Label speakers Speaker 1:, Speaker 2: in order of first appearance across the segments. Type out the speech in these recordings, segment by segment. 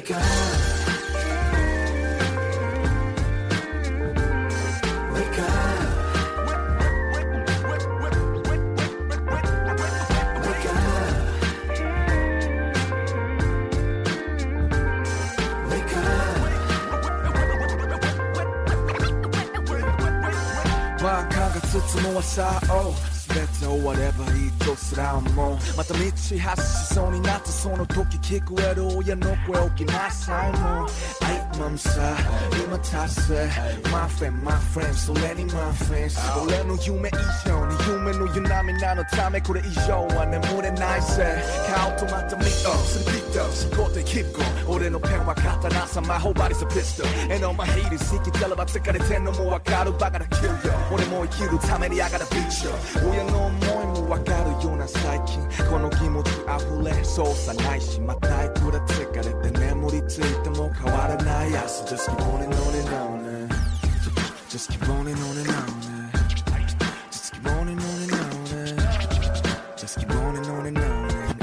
Speaker 1: Wake up Wake upバカが包むはさお全て終わればいいとすらもまた道発しそうになったその時聞こえる親の声起きなさいもう愛マムさ今達成 My friend my friend それに my friends 俺の夢以上に夢の湯波なのためこれ以上は眠れないぜ顔とまたミットするビット思考で keep going 俺のペンは刀さ魔法バリスピストル And all my haters 生きてれば疲れてんのもわかるバカだ kill you 俺も生きるために I gotta beat you 親の思いもわかるような最近この気持ち溢れそうさないしまたいくら疲れて眠りついても変わらない明日 Just keep on and on and on Just keep on and on and on Just keep on and on and on Just keep on and on and on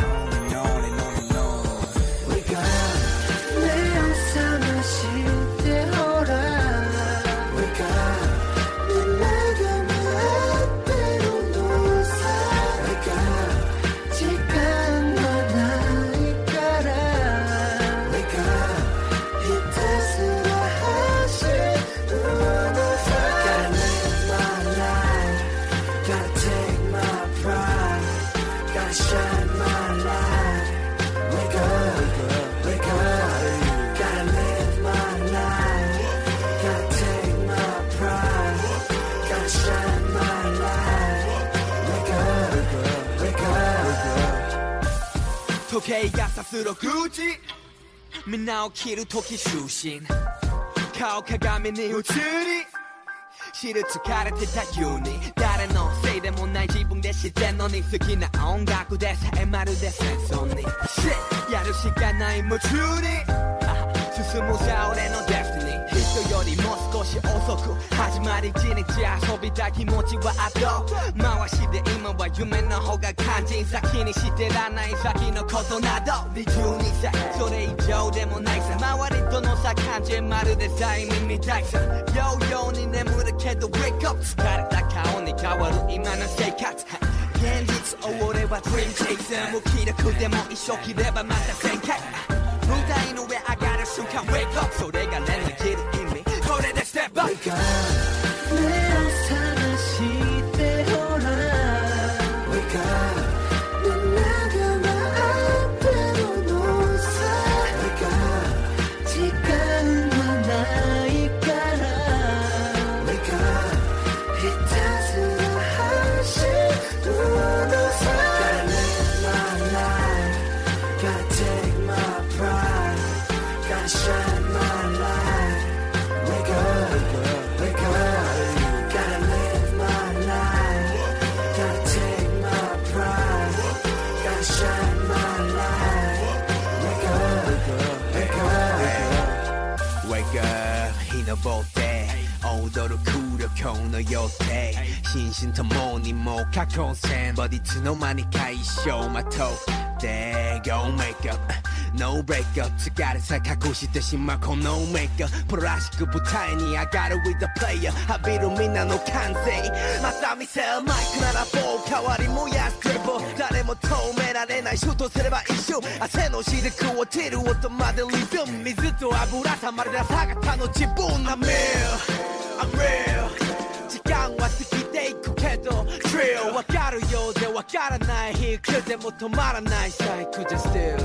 Speaker 1: 時計がさす6時みんな起きる時就寝顔鏡に映り知る疲れてたように誰のせいでもない自分で知ってんのに好きな音楽でさえまるで戦争にやるしかない夢中に進むさ俺のデスティニー人よりも少し遅く始まり一日遊びた気持ちは後回しで今は夢の方が肝心先にしてらない先のことなど22歳それ以上でもないさ周りとの差感じまるで催眠みたいさようように眠るけど Wake up 疲れた顔に変わる今の生活現実を俺は Dream Chaser 無気力でも一生切ればまた1000回舞台の上上がる瞬間 Wake up それが俺の生きる意味これで Step up Wake up 目を覚ましてほら Wake up みんなが待ってるのさ Wake up 時間はないから Wake up ひたすら走るのさ Gotta live my life Gotta take my pride Gotta shine my light Wake up, wake up Gotta live my life Gotta take my pride Gotta shine my light Wake up, wake up Wake up 日昇って踊る空力の予定心身ともにもう過去線ボディつの間にか一生まとって Go make up No break up 疲れさ隠してしまうこのメイクアッププロらしく舞台に上がる with the player 浴びるみんなの完成また見せるマイクなら棒代わり燃やすクリボ誰も止められないシュートすれば一瞬汗のしずく落ちる音までリズム水と油たまるらさがたの自分 I'm real I'm real 時間は過ぎていくけど Drill わかるようでわからない日くでも止まらないサイクルで Still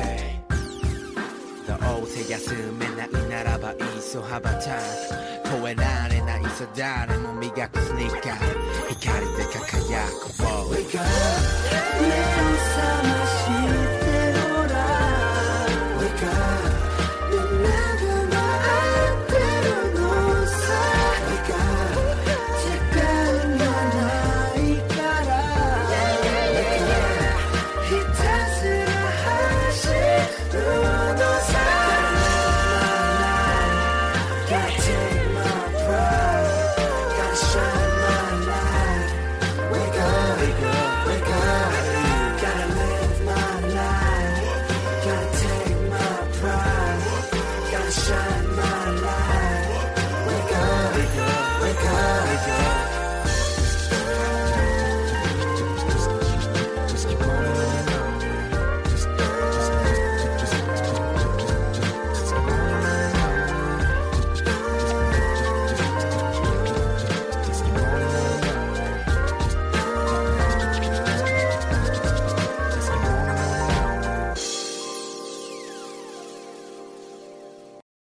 Speaker 1: どうせ休めないならばいっそ羽ばたく越えられないさ誰も磨くスニーカー光で輝く Wake up 目を覚ましてほら Wake up